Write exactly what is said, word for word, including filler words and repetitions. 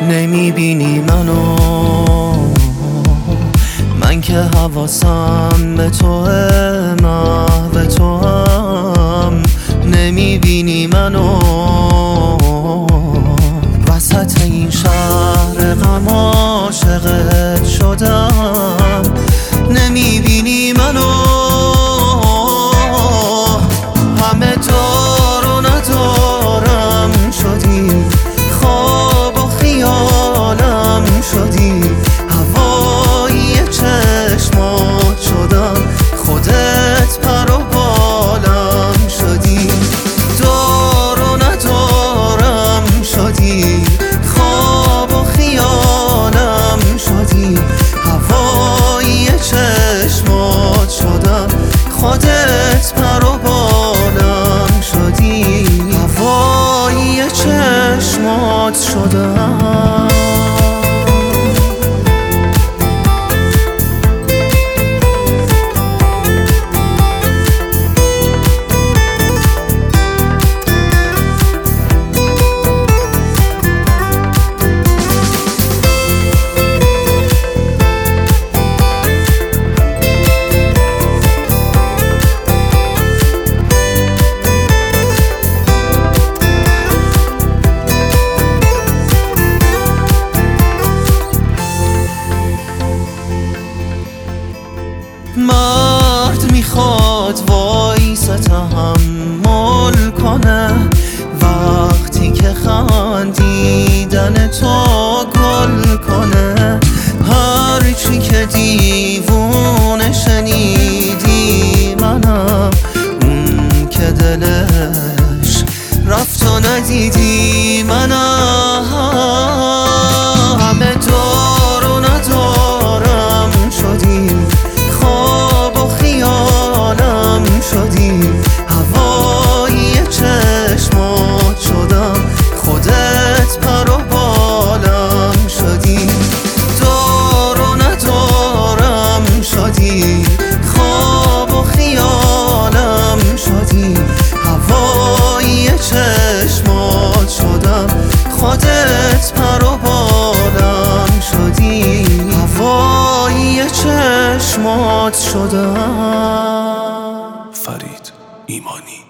نمیبینی منو، من که حواسم به توه، محو توام. نمیبینی منو وسط این شهر غم عاشقت شدم. نمیبینی منو همه دار و ندارم شدی، خواب و خیالم شدی، هوای چشمات شدم، خودت پر و بالم شدی. دار و ندارم شدی، خواب و خیالم شدی، هوای چشمات شدم، خودت پر و بالم شدی، هوای چشمات شدم. مرد میخواد وایسه تحمل کنه وقتی که خندیدن تو گل کنه. هرچی که دیوونه شنیدی منم، اون که دلش رفت و ندیدی منم. همه دار و ندارم شدی، خواب و خیالم شدی، هوای چشمات شدم، خودت پر و بالم شدی. دار و ندارم شدی، خواب و خیالم شدی، هوای چشمات شدم، خودت پر و بالم شدی، هوای چشمات شدم. فرید ایمانی.